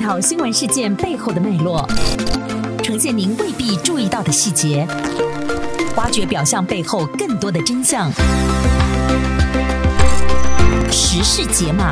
条新闻事件背后的脉络，呈现您未必注意到的细节，挖掘表象背后更多的真相。时事解码。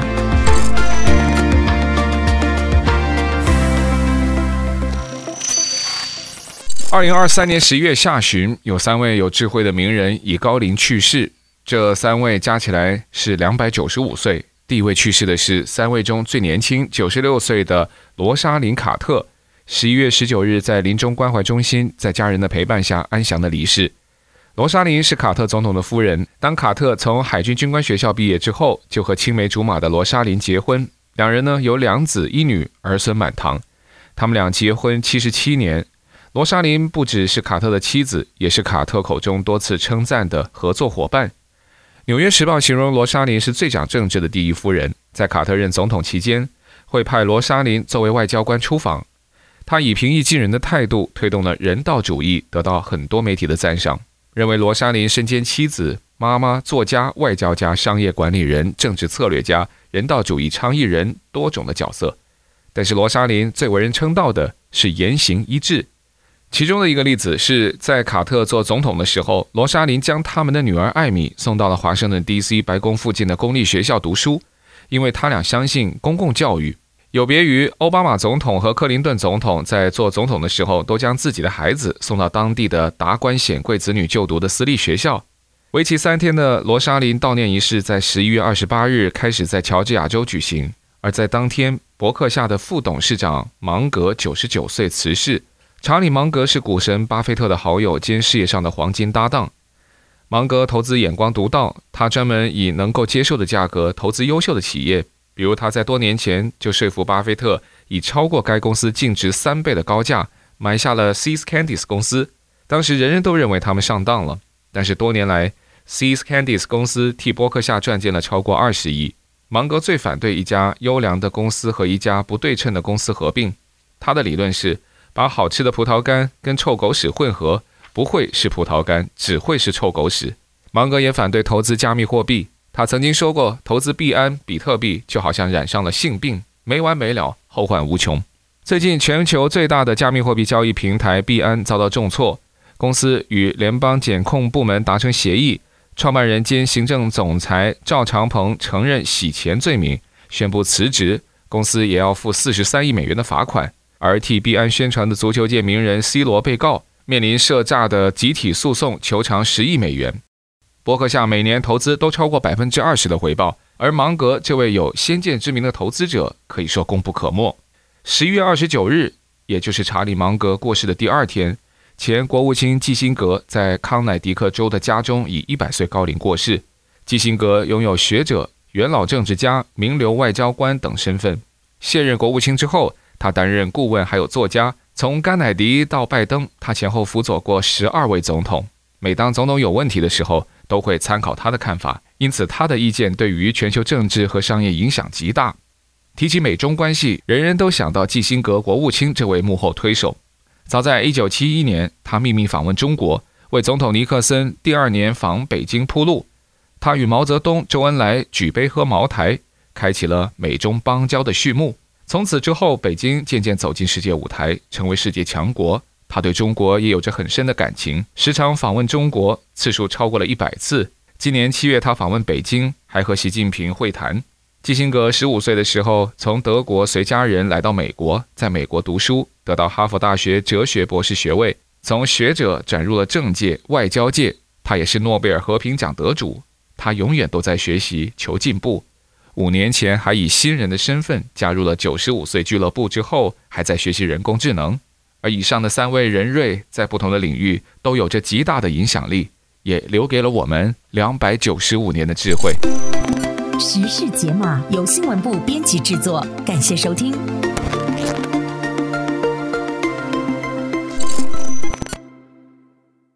2023年11月下旬，有3位有智慧的名人以高龄去世，这3位加起来是295岁。第一位去世的是3位中最年轻96岁的罗莎琳·卡特，11月19日在临终关怀中心在家人的陪伴下安详的离世。罗莎琳是卡特总统的夫人，当卡特从海军军官学校毕业之后，就和青梅竹马的罗莎琳结婚，两人呢有2子1女，儿孙满堂。他们俩结婚77年。罗莎琳不只是卡特的妻子，也是卡特口中多次称赞的合作伙伴。纽约时报形容罗莎琳是最讲政治的第一夫人，在卡特任总统期间，会派罗莎琳作为外交官出访。她以平易近人的态度推动了人道主义，得到很多媒体的赞赏，认为罗莎琳身兼妻子、妈妈、作家、外交家、商业管理人、政治策略家、人道主义倡议人多种的角色。但是罗莎琳最为人称道的是言行一致。其中的一个例子是在卡特做总统的时候，罗莎琳将他们的女儿艾米送到了华盛顿 DC 白宫附近的公立学校读书，因为他俩相信公共教育。有别于奥巴马总统和克林顿总统在做总统的时候都将自己的孩子送到当地的达官显贵子女就读的私立学校。为期3天的罗莎琳悼念仪式在11月28日开始在乔治亚州举行，而在当天，伯克夏的副董事长芒格99岁辞世。查理·芒格是股神巴菲特的好友兼事业上的黄金搭档。芒格投资眼光独到，他专门以能够接受的价格投资优秀的企业，比如他在多年前就说服巴菲特以超过该公司净值3倍的高价买下了 See's Candies 公司。当时人人都认为他们上当了，但是多年来 See's Candies 公司替伯克夏赚进了超过20亿。芒格最反对一家优良的公司和一家不对称的公司合并，他的理论是把好吃的葡萄干跟臭狗屎混合，不会是葡萄干，只会是臭狗屎。芒格也反对投资加密货币，他曾经说过，投资币安、比特币就好像染上了性病，没完没了，后患无穷。最近全球最大的加密货币交易平台币安遭到重挫，公司与联邦检控部门达成协议，创办人兼行政总裁赵长鹏承认洗钱罪名，宣布辞职，公司也要付43亿美元的罚款。而替币安宣传的足球界名人 C 罗被告，面临涉诈的集体诉讼，求偿10亿美元。伯克夏每年投资都超过 20% 的回报，而芒格这位有先见之明的投资者可以说功不可没。11月29日，也就是查理·芒格过世的第2天，前国务卿基辛格在康乃狄克州的家中以100岁高龄过世。基辛格拥有学者、元老政治家、名流外交官等身份。卸任国务卿之后，他担任顾问还有作家，从甘乃迪到拜登，他前后辅佐过12位总统。每当总统有问题的时候，都会参考他的看法，因此他的意见对于全球政治和商业影响极大。提起美中关系，人人都想到基辛格国务卿这位幕后推手。早在1971年，他秘密访问中国，为总统尼克森第2年访北京铺路。他与毛泽东、周恩来举杯喝茅台，开启了美中邦交的序幕。从此之后，北京渐渐走进世界舞台，成为世界强国。他对中国也有着很深的感情，时常访问中国，次数超过了100次。今年7月，他访问北京，还和习近平会谈。基辛格15岁的时候，从德国随家人来到美国，在美国读书，得到哈佛大学哲学博士学位，从学者转入了政界、外交界。他也是诺贝尔和平奖得主，他永远都在学习，求进步。5年前还以新人的身份加入了95岁俱乐部，之后还在学习人工智能。而以上的3位人瑞在不同的领域都有着极大的影响力，也留给了我们295年的智慧。 时事解码由新闻部编辑制作，感谢收听。